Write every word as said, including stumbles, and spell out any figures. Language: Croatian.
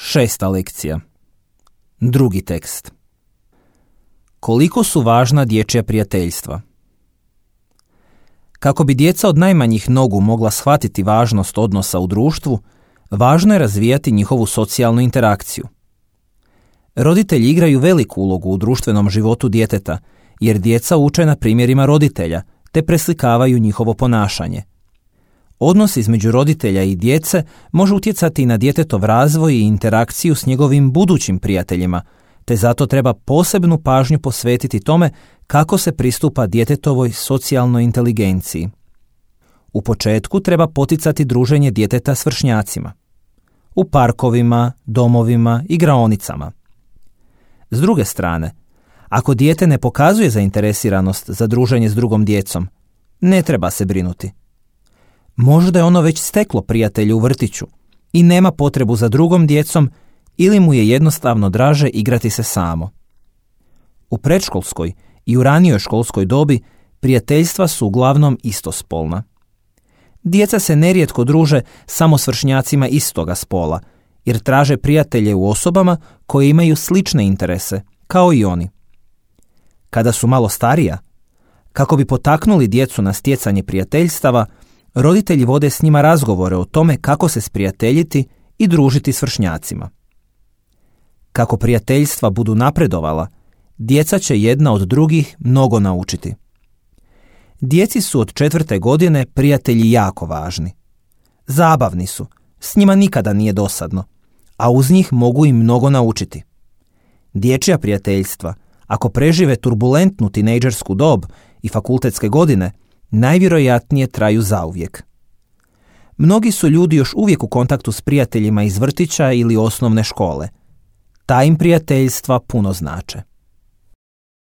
Šesta lekcija. Drugi tekst. Koliko su važna dječja prijateljstva? Kako bi djeca od najmanjih nogu mogla shvatiti važnost odnosa u društvu, važno je razvijati njihovu socijalnu interakciju. Roditelji igraju veliku ulogu u društvenom životu djeteta, jer djeca uče na primjerima roditelja, te preslikavaju njihovo ponašanje. Odnos između roditelja i djece može utjecati na djetetov razvoj i interakciju s njegovim budućim prijateljima, te zato treba posebnu pažnju posvetiti tome kako se pristupa djetetovoj socijalnoj inteligenciji. U početku treba poticati druženje djeteta s vršnjacima. U parkovima, domovima, igraonicama. S druge strane, ako dijete ne pokazuje zainteresiranost za druženje s drugom djecom, ne treba se brinuti. Možda je ono već steklo prijatelje u vrtiću i nema potrebu za drugom djecom ili mu je jednostavno draže igrati se samo. U predškolskoj i u ranijoj školskoj dobi prijateljstva su uglavnom istospolna. Djeca se nerijetko druže samo s vršnjacima istoga spola, jer traže prijatelje u osobama koje imaju slične interese, kao i oni. Kada su malo starija, kako bi potaknuli djecu na stjecanje prijateljstava, roditelji vode s njima razgovore o tome kako se sprijateljiti i družiti s vršnjacima. Kako prijateljstva budu napredovala, djeca će jedna od drugih mnogo naučiti. Djeci su od četvrte godine prijatelji jako važni. Zabavni su, s njima nikada nije dosadno, a uz njih mogu im mnogo naučiti. Dječja prijateljstva, ako prežive turbulentnu tinejdžersku dob i fakultetske godine, najvjerojatnije traju zauvijek. Mnogi su ljudi još uvijek u kontaktu s prijateljima iz vrtića ili osnovne škole. Ta im prijateljstva puno znače.